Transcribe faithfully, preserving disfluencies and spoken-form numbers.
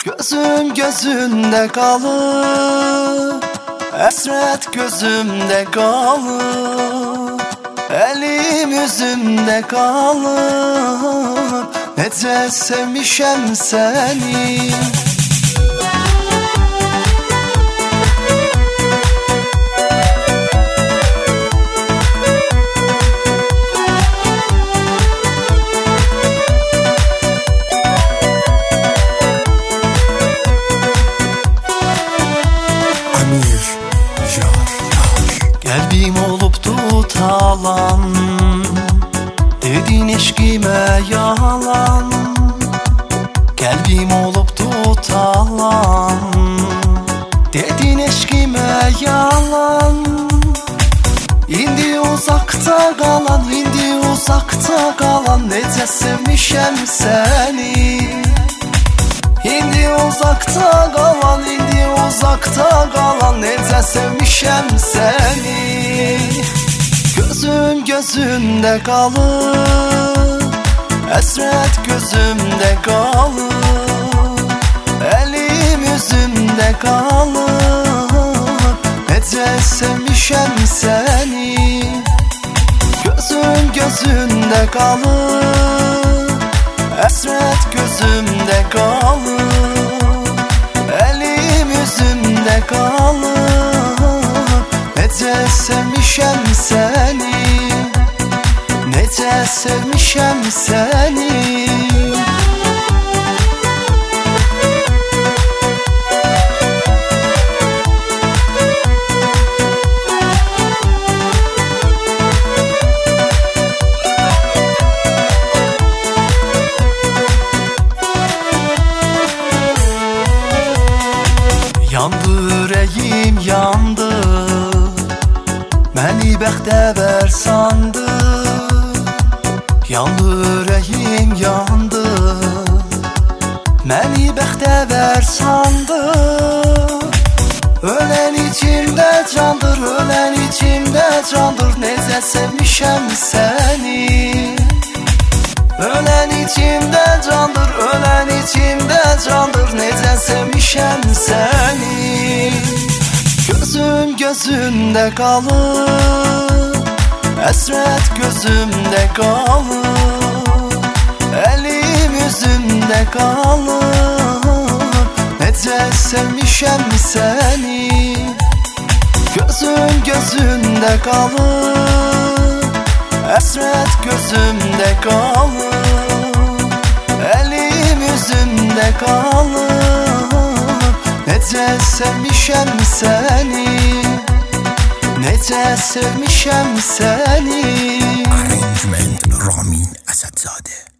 Gözüm gözünde kalır, hasret gözümde kalır, elim yüzümde kalır. Nece sevmişem seni. Kalbim olup tutalan, dedin eşkime yalan. Kalbim olup tutalan, dedin eşkime yalan. İndi uzakta kalan, indi uzakta kalan. Nece sevmişem seni. İndi uzakta kalan, indi uzakta kalan. Nece sevmişem seni. Gözüm gözünde kalır, hasret gözümde kalır, elim yüzümde kalır. Nece sevmişem seni. Gözüm gözünde kalır, hasret gözümde kalır, elim yüzümde kalır. Nece sevmişem seni, nece sevmişem seni. Yandı yüreğim yandı, məni bəxtəvər sandı. Yandı yüreğim yandı, məni bəxtəvər sandı. Ölen içimde candır, ölen içimde candır. Nece sevmişem seni. Ölen içimde candır, ölen içimde candır. Nece sevmişem seni. Gözüm gözünde kalır, hasret gözümde kalır, elim yüzümde kalır. Nece sevmişem seni. Gözüm gözünde kalır, hasret gözümde kalır, elim yüzümde kalır. Nece sevmişem seni, nece sevmişem seni. Arrangement Ramin Asatzade.